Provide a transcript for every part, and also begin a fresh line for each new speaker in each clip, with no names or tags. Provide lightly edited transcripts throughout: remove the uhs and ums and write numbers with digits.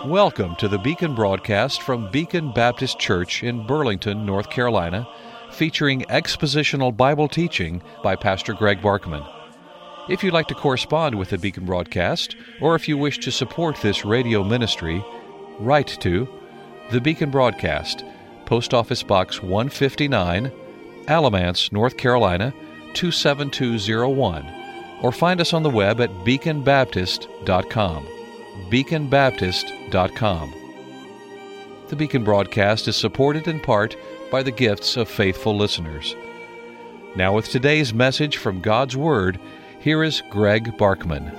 Welcome to the Beacon broadcast from Beacon Baptist Church in Burlington, North Carolina, featuring expositional Bible teaching by Pastor Greg Barkman. If you'd like to correspond with the Beacon broadcast, or if you wish to support this radio ministry, write to the Beacon Broadcast, Post Office Box 159, Alamance, North Carolina, 27201, or find us on the web at beaconbaptist.com. beaconbaptist.com. The Beacon broadcast is supported in part by the gifts of faithful listeners. Now with today's message from God's Word, here is Greg Barkman.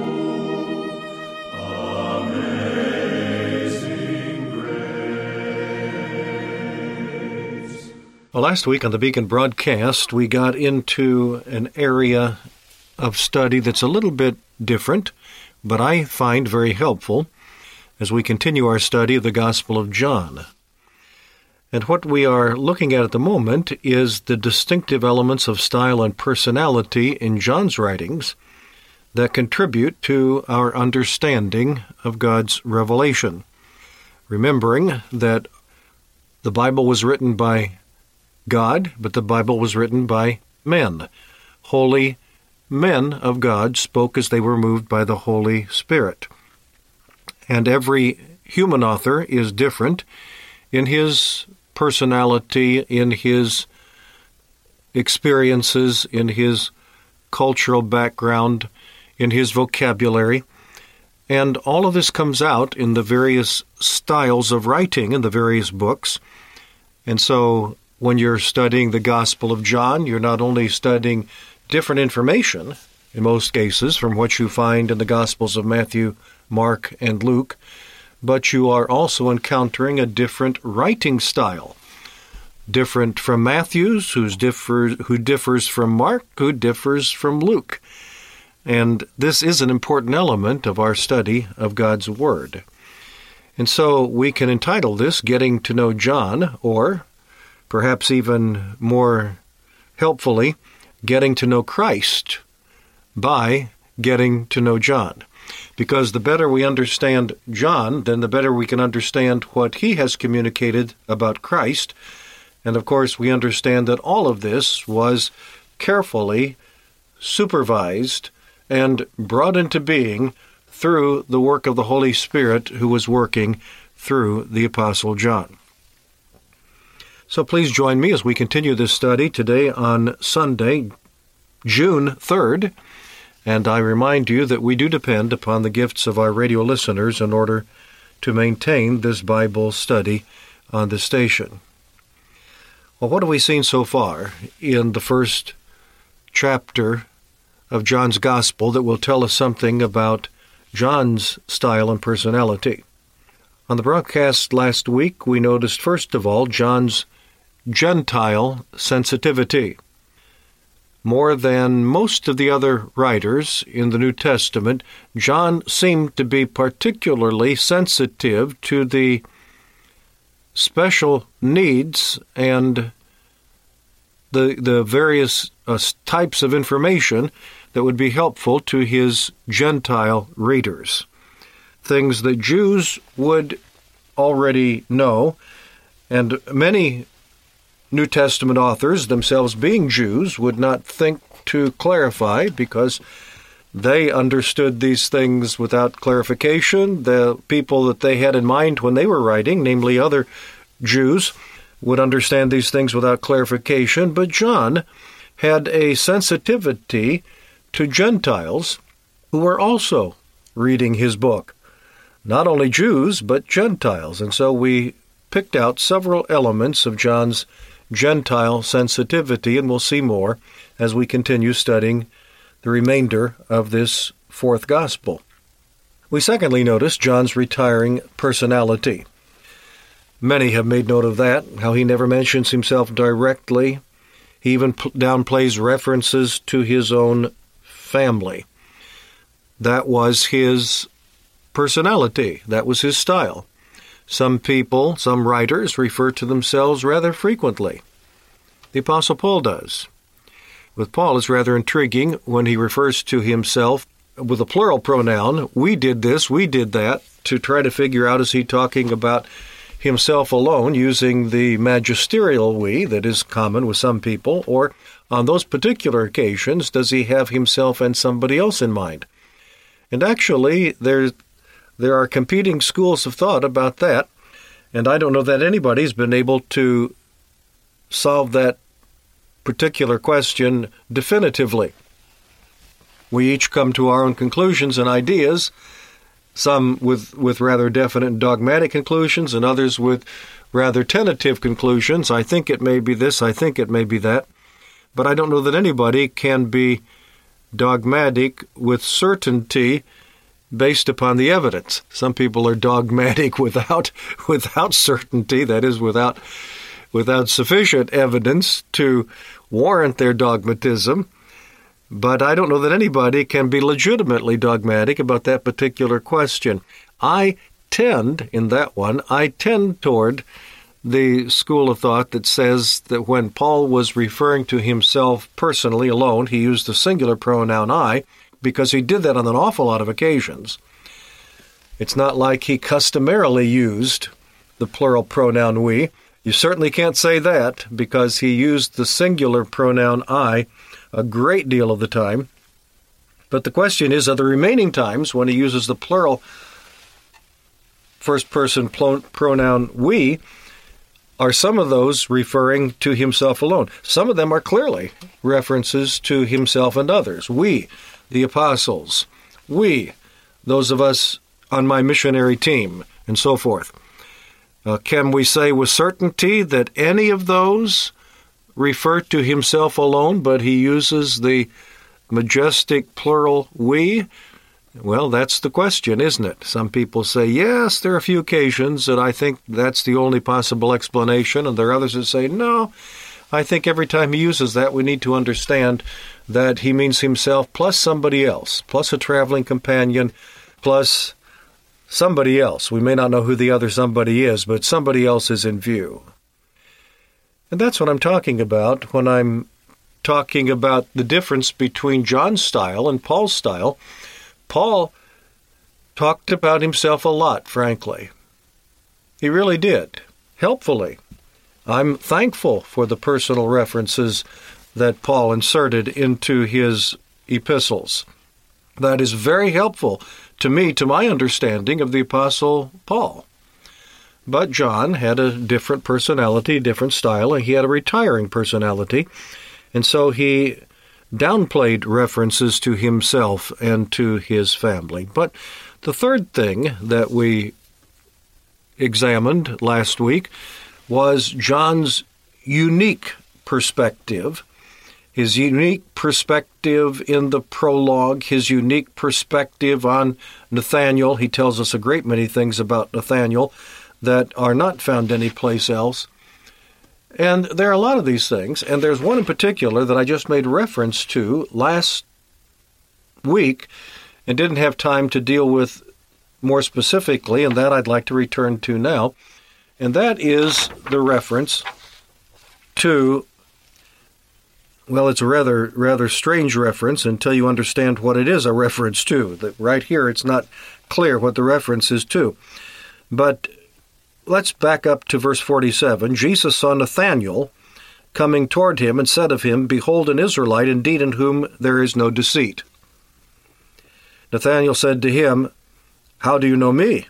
Well, last week on the Beacon broadcast, we got into an area of study that's a little bit different, but I find very helpful as we continue our study of the Gospel of John. And what we are looking at the moment is the distinctive elements of style and personality in John's writings that contribute to our understanding of God's revelation. Remembering that the Bible was written by God, but the Bible was written by men. Holy men of God spoke as they were moved by the Holy Spirit. And every human author is different in his personality, in his experiences, in his cultural background, in his vocabulary. And all of this comes out in the various styles of writing in the various books. And so when you're studying the Gospel of John, you're not only studying different information, in most cases, from what you find in the Gospels of Matthew, Mark, and Luke, but you are also encountering a different writing style, different from Matthew's, who differs from Mark, who differs from Luke. And this is an important element of our study of God's Word. And so we can entitle this Getting to Know John, or perhaps even more helpfully, Getting to Know Christ by Getting to Know John. Because the better we understand John, then the better we can understand what he has communicated about Christ. And of course, we understand that all of this was carefully supervised and brought into being through the work of the Holy Spirit who was working through the Apostle John. So please join me as we continue this study today on Sunday, June 3rd. And I remind you that we do depend upon the gifts of our radio listeners in order to maintain this Bible study on the station. Well, what have we seen so far in the first chapter of John's Gospel that will tell us something about John's style and personality? On the broadcast last week, we noticed, first of all, John's Gentile sensitivity. More than most of the other writers in the New Testament, John seemed to be particularly sensitive to the special needs and the various types of information that would be helpful to his Gentile readers. Things that Jews would already know, and many New Testament authors, themselves being Jews, would not think to clarify because they understood these things without clarification. The people that they had in mind when they were writing, namely other Jews, would understand these things without clarification. But John had a sensitivity to Gentiles who were also reading his book. Not only Jews, but Gentiles. And so we picked out several elements of John's Gentile sensitivity, and we'll see more as we continue studying the remainder of this fourth gospel. We secondly notice John's retiring personality. Many have made note of that, how he never mentions himself directly. He even downplays references to his own family. That was his personality. That was his style. Some people, some writers, refer to themselves rather frequently. The Apostle Paul does. With Paul, it's rather intriguing when he refers to himself with a plural pronoun, we did this, we did that, to try to figure out, is he talking about himself alone using the magisterial we that is common with some people, or on those particular occasions, does he have himself and somebody else in mind? And actually, there are competing schools of thought about that, and I don't know that anybody's been able to solve that particular question definitively. We each come to our own conclusions and ideas, some with rather definite and dogmatic conclusions, and others with rather tentative conclusions. I think it may be this, I think it may be that. But I don't know that anybody can be dogmatic with certainty based upon the evidence. Some people are dogmatic without certainty, that is, without sufficient evidence to warrant their dogmatism. But I don't know that anybody can be legitimately dogmatic about that particular question. I tend toward the school of thought that says that when Paul was referring to himself personally alone, he used the singular pronoun I, because he did that on an awful lot of occasions. It's not like he customarily used the plural pronoun we. You certainly can't say that, because he used the singular pronoun I a great deal of the time. But the question is, are the remaining times when he uses the plural first-person pronoun we, are some of those referring to himself alone? Some of them are clearly references to himself and others. We, the apostles. We, those of us on my missionary team, and so forth. Can we say with certainty that any of those refer to himself alone, but he uses the majestic plural we? Well, that's the question, isn't it? Some people say, yes, there are a few occasions that I think that's the only possible explanation, and there are others that say, no, I think every time he uses that, we need to understand that he means himself plus somebody else, plus a traveling companion, plus somebody else. We may not know who the other somebody is, but somebody else is in view. And that's what I'm talking about when I'm talking about the difference between John's style and Paul's style. Paul talked about himself a lot, frankly. He really did, helpfully. I'm thankful for the personal references that Paul inserted into his epistles. That is very helpful to me, to my understanding of the Apostle Paul. But John had a different personality, different style, and he had a retiring personality, and so he downplayed references to himself and to his family. But the third thing that we examined last week was John's unique perspective, his unique perspective in the prologue, his unique perspective on Nathanael. He tells us a great many things about Nathanael that are not found anyplace else. And there are a lot of these things, and there's one in particular that I just made reference to last week and didn't have time to deal with more specifically, and that I'd like to return to now. And that is the reference to, well, it's a rather strange reference until you understand what it is a reference to. That right here, it's not clear what the reference is to. But let's back up to verse 47. Jesus saw Nathanael coming toward him and said of him, "Behold, an Israelite indeed, in whom there is no deceit." Nathanael said to him, "How do you know me?"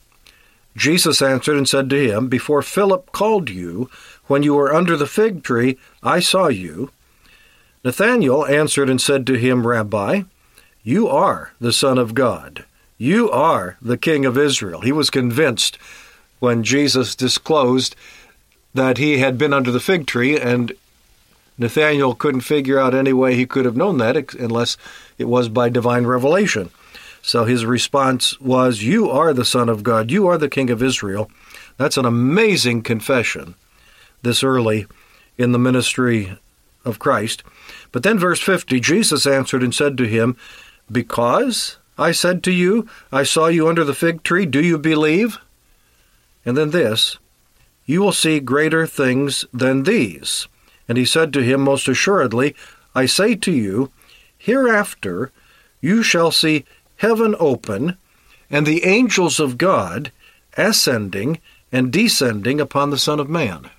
Jesus answered and said to him, "Before Philip called you, when you were under the fig tree, I saw you." Nathanael answered and said to him, "Rabbi, you are the Son of God. You are the King of Israel." He was convinced when Jesus disclosed that he had been under the fig tree, and Nathanael couldn't figure out any way he could have known that unless it was by divine revelation. So his response was, "You are the Son of God. You are the King of Israel." That's an amazing confession this early in the ministry of Christ. But then verse 50, Jesus answered and said to him, "Because I said to you, I saw you under the fig tree, do you believe?" And then this, "You will see greater things than these." And he said to him, "Most assuredly, I say to you, hereafter you shall see heaven open, and the angels of God ascending and descending upon the Son of Man.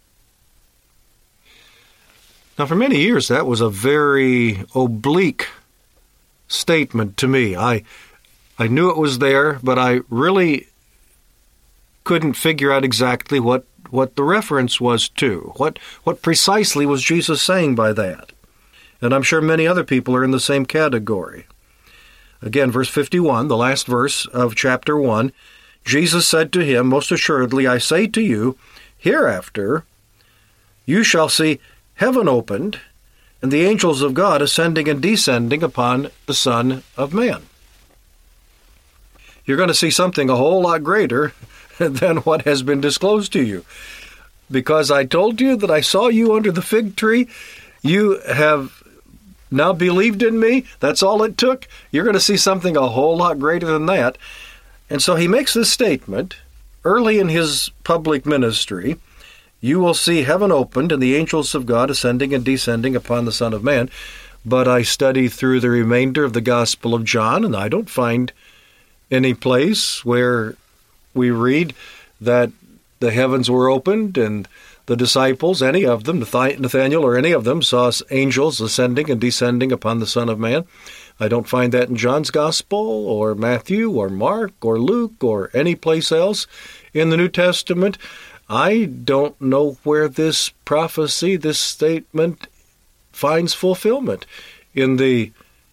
Now, for many years, that was a very oblique statement to me. I knew it was there, but I really couldn't figure out exactly what the reference was to. What precisely was Jesus saying by that? And I'm sure many other people are in the same category. Again, verse 51, the last verse of chapter 1, Jesus said to him, most assuredly, I say to you, hereafter you shall see heaven opened, and the angels of God ascending and descending upon the Son of Man. You're going to see something a whole lot greater than what has been disclosed to you. Because I told you that I saw you under the fig tree, you have now believed in me. That's all it took. You're going to see something a whole lot greater than that. And so he makes this statement early in his public ministry. You will see heaven opened and the angels of God ascending and descending upon the Son of Man. But I study through the remainder of the Gospel of John, and I don't find any place where we read that the heavens were opened and the disciples, any of them, Nathanael or any of them, saw angels ascending and descending upon the Son of Man. I don't find that in John's Gospel or Matthew or Mark or Luke or any place else in the New Testament. I don't know where this prophecy, this statement, finds fulfillment in the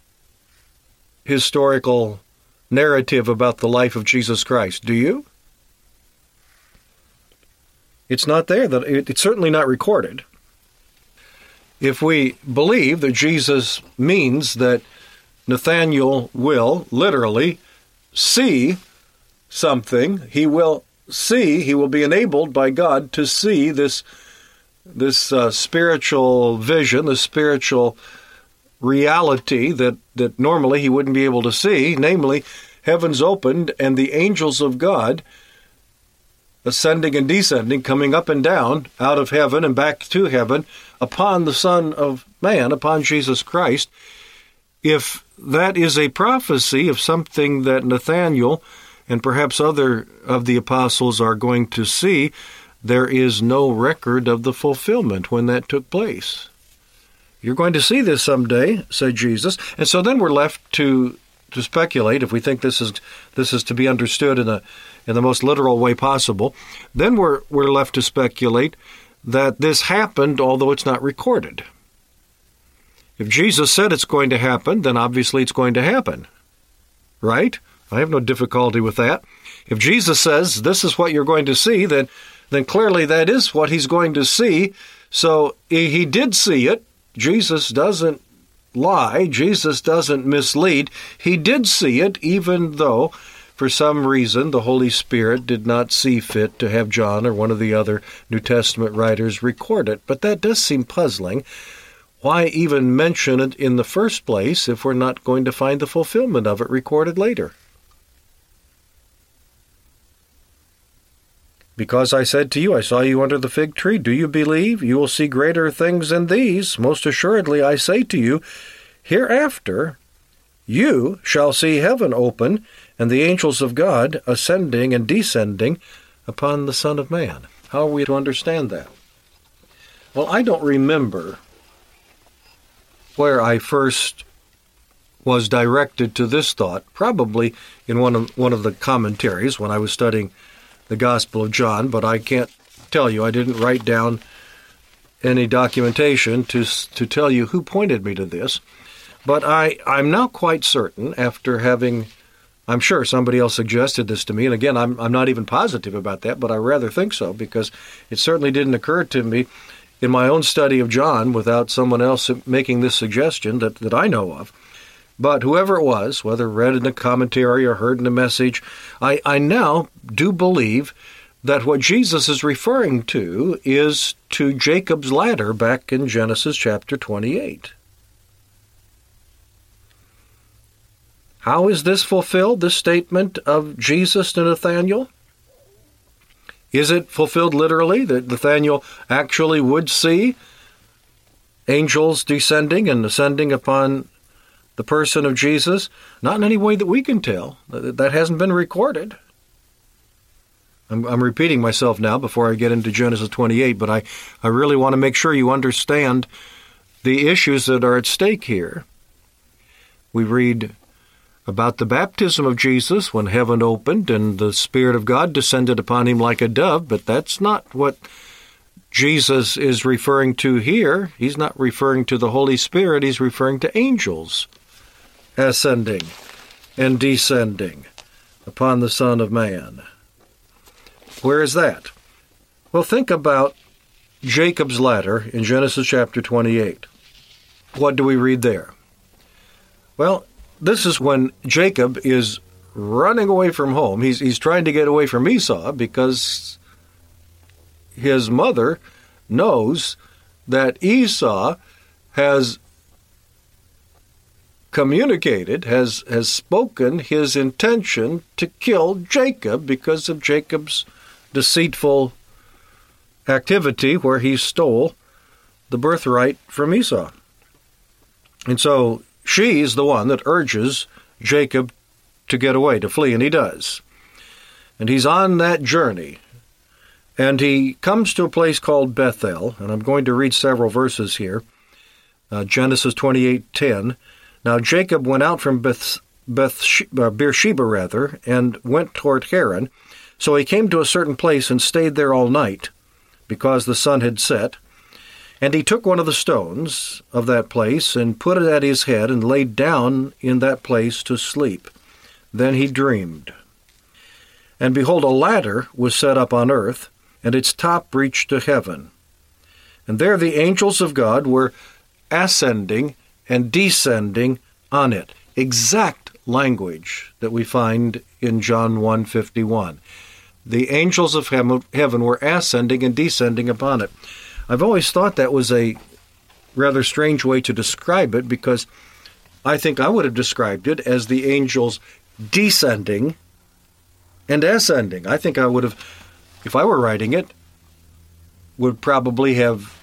historical narrative about the life of Jesus Christ. Do you? It's not there. It's certainly not recorded. If we believe that Jesus means that Nathanael will literally see something, he will be enabled by God to see this spiritual vision, the spiritual reality that normally he wouldn't be able to see, namely, heavens opened and the angels of God ascending and descending, coming up and down out of heaven and back to heaven upon the Son of Man, upon Jesus Christ. If that is a prophecy of something that Nathanael and perhaps other of the apostles are going to see, there is no record of the fulfillment when that took place. You're going to see this someday, said Jesus. And so then we're left to speculate, if we think this is to be understood in the most literal way possible, then we're left to speculate that this happened, although it's not recorded. If Jesus said it's going to happen, then obviously it's going to happen. Right? I have no difficulty with that. If Jesus says this is what you're going to see, then clearly that is what he's going to see. So he did see it. Jesus doesn't lie. Jesus doesn't mislead. He did see it, even though, for some reason, the Holy Spirit did not see fit to have John or one of the other New Testament writers record it. But that does seem puzzling. Why even mention it in the first place if we're not going to find the fulfillment of it recorded later? Because I said to you, I saw you under the fig tree. Do you believe? You will see greater things than these. Most assuredly, I say to you, hereafter you shall see heaven open and the angels of God ascending and descending upon the Son of Man. How are we to understand that? Well, I don't remember where I first was directed to this thought, probably in one of the commentaries when I was studying the Gospel of John, but I can't tell you. I didn't write down any documentation to tell you who pointed me to this. But I'm now quite certain, after having, I'm sure somebody else suggested this to me, and again, I'm not even positive about that, but I rather think so, because it certainly didn't occur to me in my own study of John without someone else making this suggestion that I know of. But whoever it was, whether read in a commentary or heard in a message, I now do believe that what Jesus is referring to is to Jacob's ladder back in Genesis chapter 28. How is this fulfilled, this statement of Jesus to Nathanael? Is it fulfilled literally, that Nathanael actually would see angels descending and ascending upon the person of Jesus? Not in any way that we can tell. That hasn't been recorded. I'm repeating myself now before I get into Genesis 28, but I really want to make sure you understand the issues that are at stake here. We read about the baptism of Jesus when heaven opened and the Spirit of God descended upon him like a dove, but that's not what Jesus is referring to here. He's not referring to the Holy Spirit. He's referring to angels ascending and descending upon the Son of Man. Where is that? Well, think about Jacob's ladder in Genesis chapter 28. What do we read there? Well, this is when Jacob is running away from home. He's trying to get away from Esau because his mother knows that Esau has communicated, has spoken his intention to kill Jacob because of Jacob's deceitful activity where he stole the birthright from Esau. And so she's the one that urges Jacob to get away, to flee, and he does. And he's on that journey. And he comes to a place called Bethel, and I'm going to read several verses here. Genesis 28:10. Now Jacob went out from Beersheba, and went toward Haran. So he came to a certain place and stayed there all night, because the sun had set. And he took one of the stones of that place and put it at his head and laid down in that place to sleep. Then he dreamed. And behold, a ladder was set up on earth, and its top reached to heaven. And there the angels of God were ascending and descending on it. Exact language that we find in John 1:51. The angels of heaven were ascending and descending upon it. I've always thought that was a rather strange way to describe it, because I think I would have described it as the angels descending and ascending. I think I would have, if I were writing it, would probably have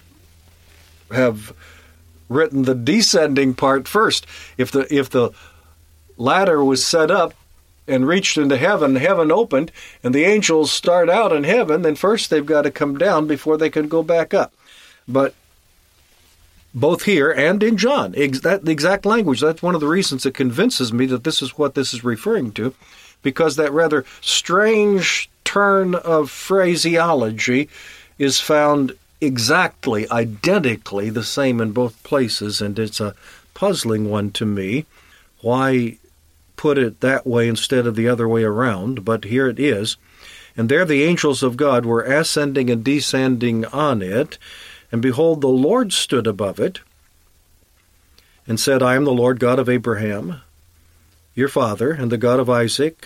written the descending part first. If the ladder was set up and reached into heaven, heaven opened, and the angels start out in heaven, then first they've got to come down before they can go back up. But both here and in John, the exact language, that's one of the reasons it convinces me that this is what this is referring to, because that rather strange turn of phraseology is found exactly, identically the same in both places, and it's a puzzling one to me. Why put it that way instead of the other way around? But here it is. And there the angels of God were ascending and descending on it, and behold, the Lord stood above it, and said, I am the Lord God of Abraham, your father, and the God of Isaac,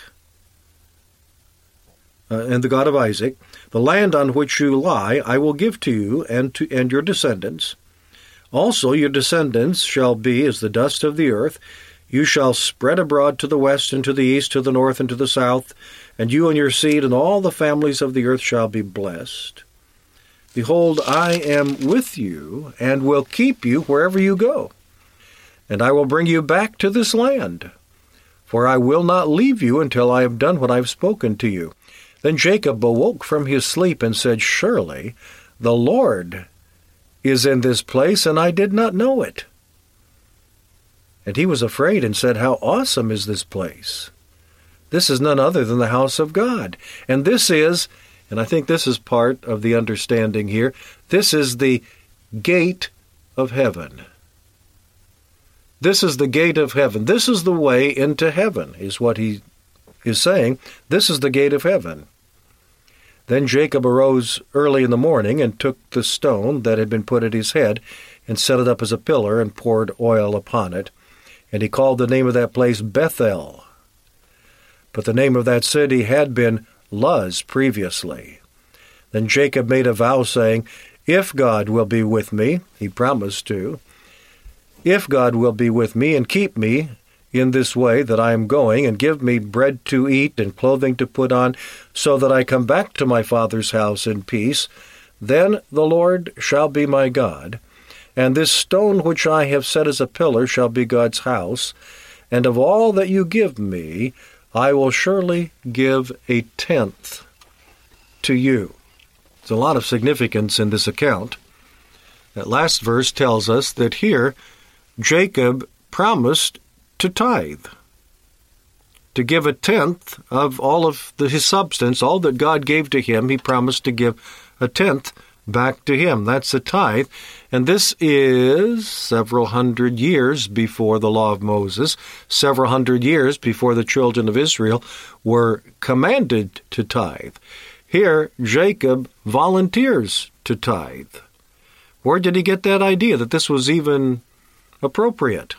The land on which you lie I will give to you and your descendants. Also your descendants shall be as the dust of the earth. You shall spread abroad to the west and to the east, to the north and to the south, and you and your seed and all the families of the earth shall be blessed. Behold, I am with you, and will keep you wherever you go. And I will bring you back to this land, for I will not leave you until I have done what I have spoken to you. Then Jacob awoke from his sleep and said, Surely the Lord is in this place, and I did not know it. And he was afraid and said, How awesome is this place! This is none other than the house of God. And this is, and I think this is part of the understanding here, this is the gate of heaven. This is the gate of heaven. This is the way into heaven, is what he is saying. This is the gate of heaven. Then Jacob arose early in the morning and took the stone that had been put at his head and set it up as a pillar and poured oil upon it. And he called the name of that place Bethel. But the name of that city had been Luz previously. Then Jacob made a vow, saying, If God will be with me, he promised to, if God will be with me and keep me in this way that I am going, and give me bread to eat and clothing to put on, so that I come back to my father's house in peace, then the Lord shall be my God, And this stone which I have set as a pillar shall be God's house, and of all that you give me, I will surely give a tenth to you. There's a lot of significance in this account. That last verse tells us that here Jacob promised to tithe, to give a tenth of all of his substance, all that God gave to him. He promised to give a tenth back to him. That's a tithe. And this is several hundred years before the law of Moses, several hundred years before the children of Israel were commanded to tithe. Here, Jacob volunteers to tithe. Where did he get that idea that this was even appropriate?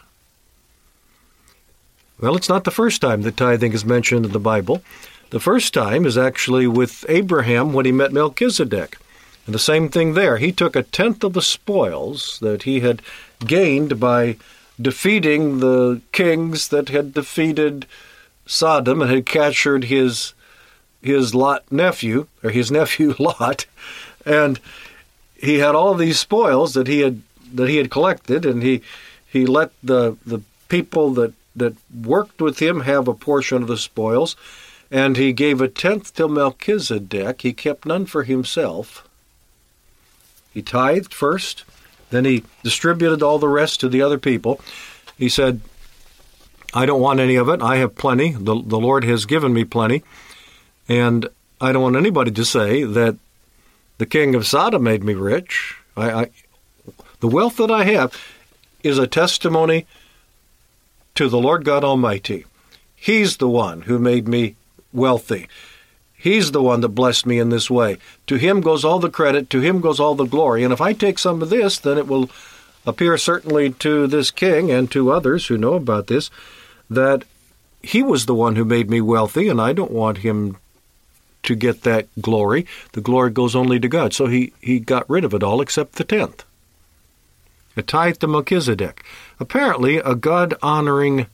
Well, it's not the first time that tithing is mentioned in the Bible. The first time is actually with Abraham when he met Melchizedek. And the same thing there. He took a tenth of the spoils that he had gained by defeating the kings that had defeated Sodom and had captured his nephew Lot, and he had all these spoils that he had collected, and he let the people that worked with him have a portion of the spoils, and he gave a tenth to Melchizedek. He kept none for himself. He tithed first, then he distributed all the rest to the other people. He said, I don't want any of it. I have plenty. The Lord has given me plenty. And I don't want anybody to say that the king of Sodom made me rich. The wealth that I have is a testimony to the Lord God Almighty. He's the one who made me wealthy. He's the one that blessed me in this way. To him goes all the credit, to him goes all the glory. And if I take some of this, then it will appear certainly to this king and to others who know about this that he was the one who made me wealthy, and I don't want him to get that glory. The glory goes only to God. So he got rid of it all except the tenth. A tithe to Melchizedek. Apparently a God-honoring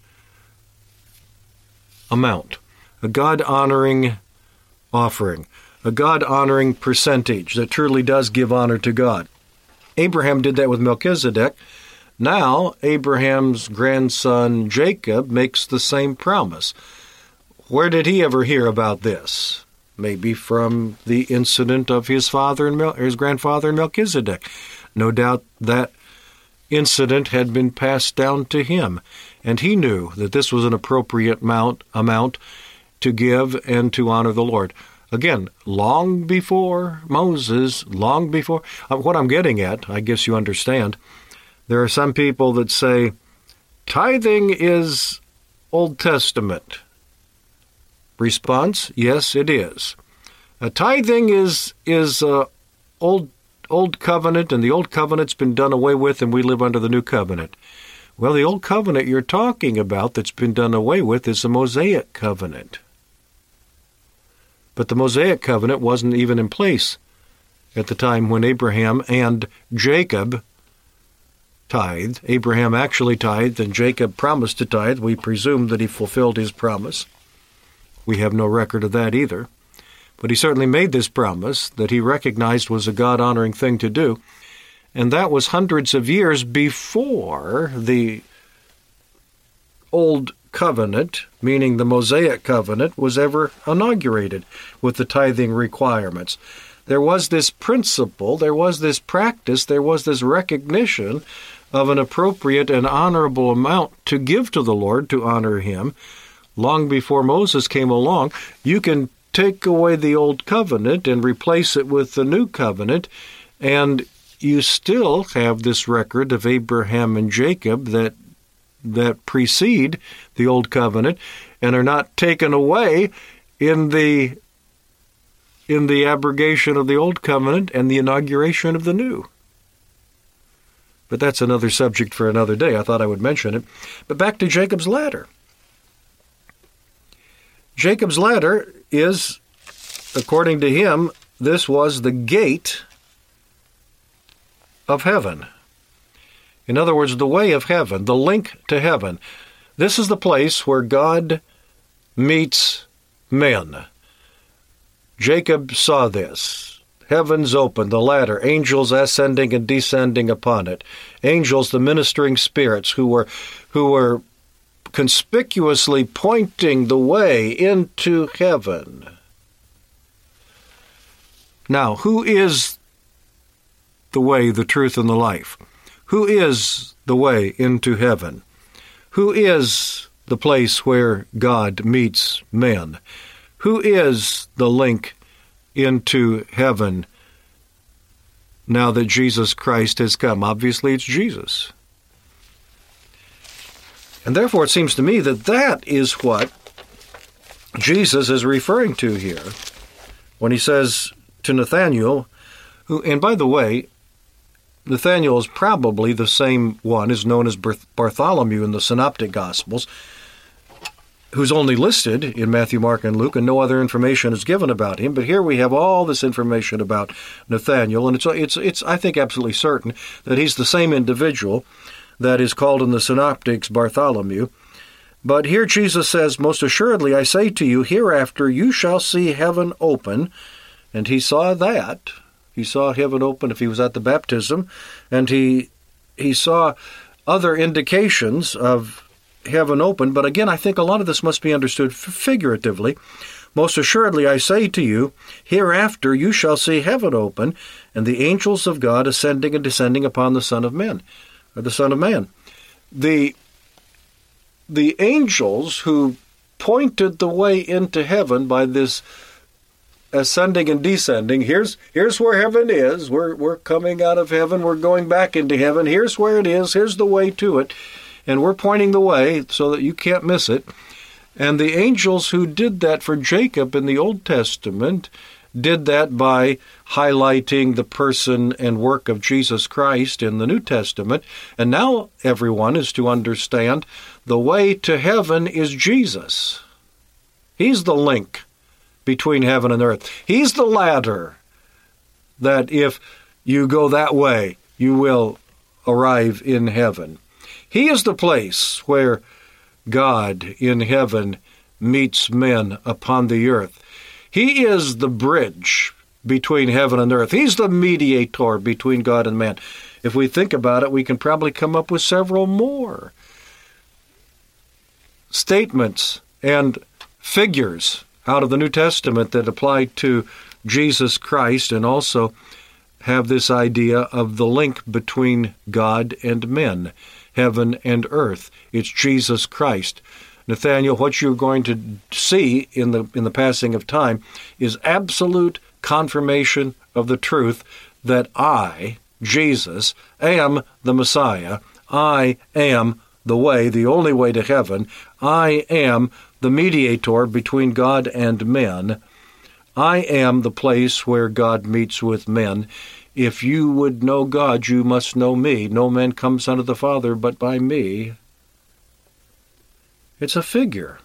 amount, a God-honoring offering, a God-honoring percentage that truly does give honor to God. Abraham did that with Melchizedek. Now Abraham's grandson Jacob makes the same promise. Where did he ever hear about this? Maybe from the incident of his father and his grandfather Melchizedek. No doubt that incident had been passed down to him, and he knew that this was an appropriate amount to give and to honor the Lord. Again, long before Moses, long before... what I'm getting at, I guess you understand, there are some people that say, tithing is Old Testament. Response, yes, it is. Tithing is Old Covenant, and the Old Covenant's been done away with, and we live under the New Covenant. Well, the Old Covenant you're talking about that's been done away with is the Mosaic Covenant. But the Mosaic Covenant wasn't even in place at the time when Abraham and Jacob tithed. Abraham actually tithed, and Jacob promised to tithe. We presume that he fulfilled his promise. We have no record of that either. But he certainly made this promise that he recognized was a God-honoring thing to do. And that was hundreds of years before the Old Covenant, meaning the Mosaic Covenant, was ever inaugurated with the tithing requirements. There was this principle, there was this practice, there was this recognition of an appropriate and honorable amount to give to the Lord to honor him. Long before Moses came along, you can take away the Old Covenant and replace it with the New Covenant, and you still have this record of Abraham and Jacob that precede the Old Covenant and are not taken away in the abrogation of the Old Covenant and the inauguration of the New. But that's another subject for another day. I thought I would mention it. But back to Jacob's ladder. Jacob's ladder is, according to him, this was the gate of heaven. In other words, the way of heaven, the link to heaven. This is the place where God meets men. Jacob saw this. heavens open, the ladder, angels ascending and descending upon it. Angels, the ministering spirits who were conspicuously pointing the way into heaven. Now, who is the way, the truth, and the life? Who is the way into heaven? Who is the place where God meets men? Who is the link into heaven now that Jesus Christ has come? Obviously, it's Jesus. And therefore, it seems to me that that is what Jesus is referring to here when he says to Nathanael, who, and by the way, Nathanael is probably the same one is known as Bartholomew in the Synoptic Gospels, who's only listed in Matthew, Mark, and Luke, and no other information is given about him. But here we have all this information about Nathanael, and it's I think absolutely certain that he's the same individual that is called in the Synoptics Bartholomew. But here Jesus says, "Most assuredly I say to you, hereafter you shall see heaven open." And he saw that. He saw heaven open if he was at the baptism, and he saw other indications of heaven open. But again, I think a lot of this must be understood figuratively. "Most assuredly I say to you, hereafter you shall see heaven open, and the angels of God ascending and descending upon the Son of Man." Or the Son of Man. The angels who pointed the way into heaven by this ascending and descending, here's where heaven is. We're coming out of heaven, we're going back into heaven. Here's where it is, here's the way to it. And we're pointing the way so that you can't miss it. And the angels who did that for Jacob in the Old Testament did that by highlighting the person and work of Jesus Christ in the New Testament. And now everyone is to understand the way to heaven is Jesus. He's the link between heaven and earth. He's the ladder that if you go that way, you will arrive in heaven. He is the place where God in heaven meets men upon the earth. He is the bridge between heaven and earth. He's the mediator between God and man. If we think about it, we can probably come up with several more statements and figures out of the New Testament that apply to Jesus Christ and also have this idea of the link between God and men, heaven and earth. It's Jesus Christ. Nathanael, what you're going to see in the passing of time is absolute confirmation of the truth that I, Jesus, am the Messiah. I am the way, the only way to heaven. I am the mediator between God and men. I am the place where God meets with men. If you would know God, you must know me. No man comes unto the Father but by me. It's a figure.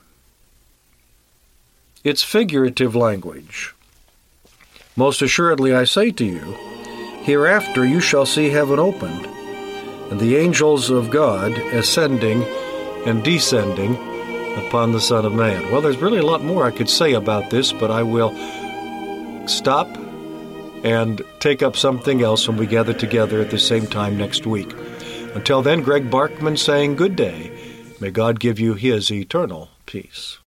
It's figurative language. "Most assuredly I say to you, hereafter you shall see heaven opened, and the angels of God ascending and descending upon the Son of Man." Well, there's really a lot more I could say about this, but I will stop and take up something else when we gather together at the same time next week. Until then, Greg Barkman saying good day. May God give you His eternal peace.